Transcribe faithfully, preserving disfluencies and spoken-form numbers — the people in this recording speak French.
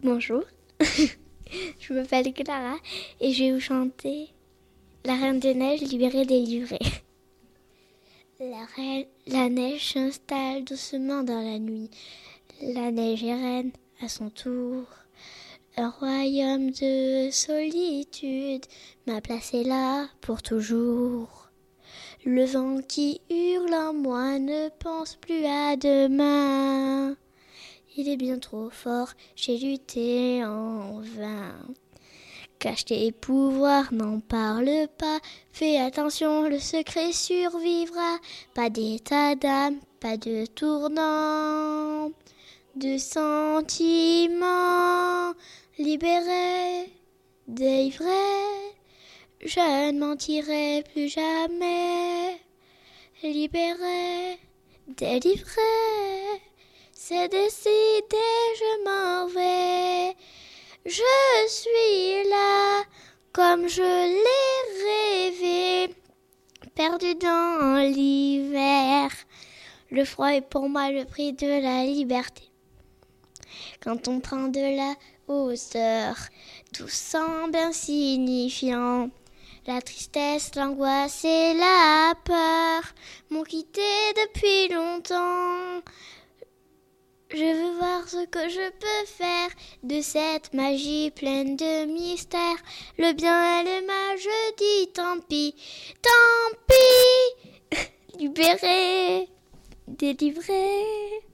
Bonjour, je m'appelle Clara et je vais vous chanter La Reine des Neiges libérée délivrée. La, reine, la neige s'installe doucement dans la nuit. La neige est reine à son tour. Un royaume de solitude m'a placé là pour toujours. Le vent qui hurle en moi ne pense plus à demain. Il est bien trop fort, j'ai lutté en vain. Cache tes pouvoirs, n'en parle pas. Fais attention, le secret survivra. Pas d'état d'âme, pas de tournant. De sentiments libérés, délivrés. Je ne mentirai plus jamais. Libéré, délivré. C'est décidé, je m'en vais. Je suis là, comme je l'ai rêvé, perdu dans l'hiver. Le froid est pour moi le prix de la liberté. Quand on prend de la hauteur, tout semble insignifiant. La tristesse, l'angoisse et la peur m'ont quitté depuis longtemps. Je veux voir ce que je peux faire de cette magie pleine de mystères. Le bien et le mal, je dis tant pis, tant pis. Libéré, délivré.